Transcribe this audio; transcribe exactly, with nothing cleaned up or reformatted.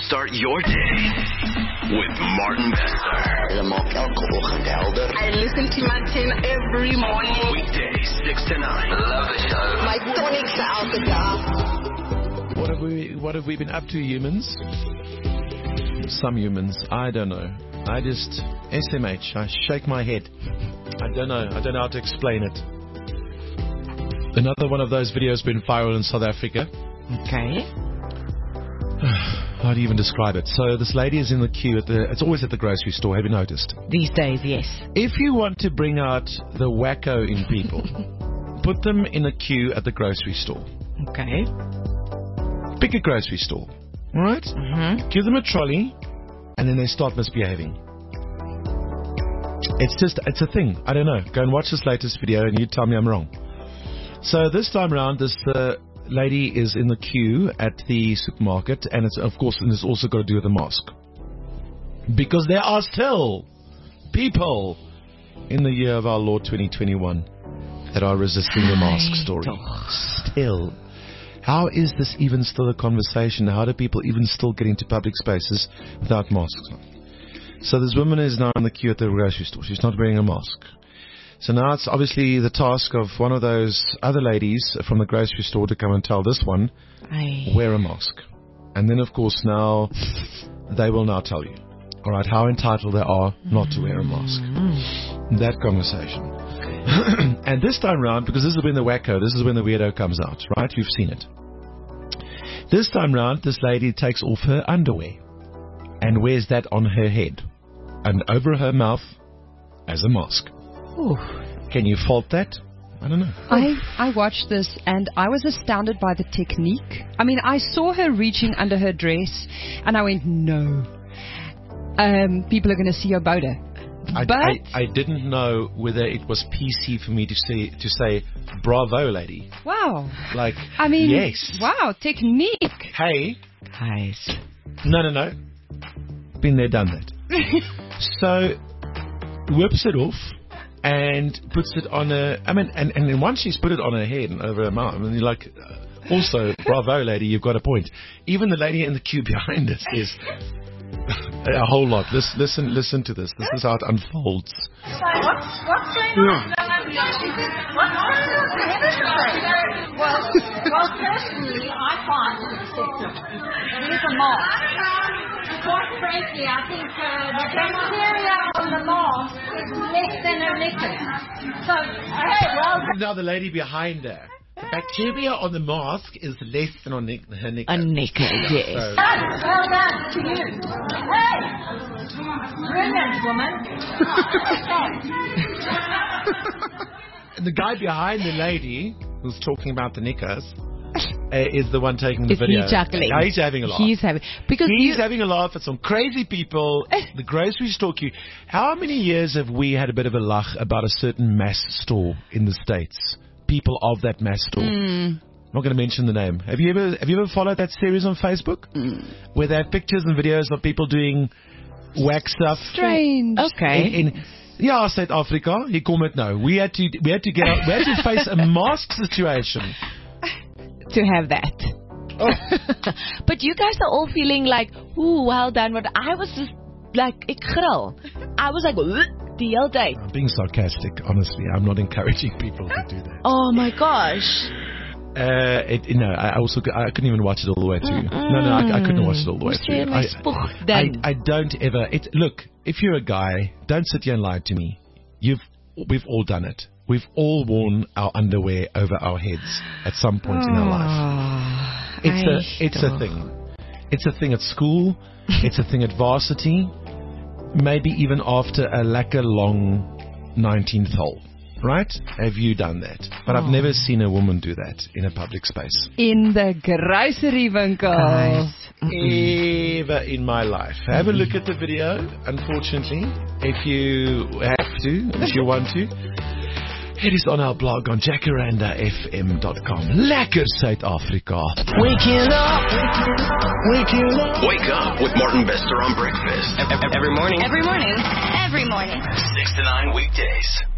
Start your day with Martin Bester. I listen to Martin every morning. Weekdays, six to nine. Love the show. My tonic's out the door. What have we What have we been up to, humans? Some humans, I don't know. I just S M H. I shake my head. I don't know. I don't know how to explain it. Another one of those videos been viral in South Africa. Okay. How do you even describe it? So this lady is in the queue at the. It's always at the grocery store. Have you noticed? These days, yes. If you want to bring out the wacko in people, put them in a queue at the grocery store. Okay. Pick a grocery store. All right? Mm-hmm. Give them a trolley, and then they start misbehaving. It's just, it's a thing. I don't know. Go and watch this latest video, and you tell me I'm wrong. So this time around, this uh, lady is in the queue at the supermarket, and it's of course, and it's also got to do with the mask, because there are still people in the year of our Lord twenty twenty-one that are resisting the mask story. Still. How is this even still a conversation? How do people even still get into public spaces without masks on? So this woman is now in the queue at the grocery store. She's not wearing a mask. So now it's obviously the task of one of those other ladies from the grocery store to come and tell this one, Aye. wear a mask. And then, of course, now they will now tell you, all right, how entitled they are not to wear a mask. Mm. That conversation. And this time round, because this is when the wacko, this is when the weirdo comes out, right? You've seen it. This time round, this lady takes off her underwear and wears that on her head and over her mouth as a mask. Ooh. Can you fault that? I don't know. I, I watched this and I was astounded by the technique. I mean, I saw her reaching under her dress and I went, no. Um, people are going to see your boda. I, but I, I didn't know whether it was P C for me to say to say bravo, lady. Wow. Like, I mean, yes. Wow, technique. Hey. Guys. No, no, no. Been there, done that. So, whips it off and puts it on a... I mean, and, and then once she's put it on her head and over her mouth, I mean, you're like, uh, also, bravo, lady, you've got a point. Even the lady in the queue behind us is... a whole lot. Listen, listen, listen to this. This is how it unfolds. What's, what's going on? What's going on? Well, well, personally, I find it excessive. It is a mask. Quite frankly, I think uh, the bacteria on the mask is less than a liquor. So, hey, well... Now the lady behind her. The bacteria on the mask is less than on ne- her knicker. A knicker, yes. So, well done to you. Hey! Brilliant, woman. and the guy behind the lady who's talking about the knickers uh, is the one taking the is video. He chuckling? Yeah, he's having a laugh. He's having because he's you, having a laugh at some crazy people. The grocery store queue. How many years have we had a bit of a laugh about a certain mass store in the States? People of that mass store. Mm. I'm not going to mention the name. Have you ever have you ever followed that series on Facebook? Mm. Where they have pictures and videos of people doing whack stuff. Strange. Okay. In, in, ja, South Africa. Hier kom dit nou. We had to we had to get out, we had to face a mask situation to have that. Oh. But you guys are all feeling like, ooh, well done. But I was just like, ek gril. I was like, the whole day. I'm being sarcastic, honestly. I'm not encouraging people to do that. Oh my gosh. Uh, it, no, I also I couldn't even watch it all the way through. Mm-mm. No, no, I, I couldn't watch it all the way through. I, I, I don't ever. It, look, if you're a guy, don't sit here and lie to me. You've we've all done it. We've all worn our underwear over our heads at some point oh, in our life. It's a it's a thing. It's a thing at school. It's a thing at varsity. Maybe even after a lekker long nineteenth hole. Right? Have you done that? But oh. I've never seen a woman do that in a public space. In the grocery winkel. Ever in my life. Have a look at the video, unfortunately, if you have to, if you want to. It is on our blog on jacaranda f m dot com. Lekker South Africa. Waking up. Waking up. Wake up with Martin Bester on breakfast. Every morning. Every morning. Every morning. Six to nine weekdays.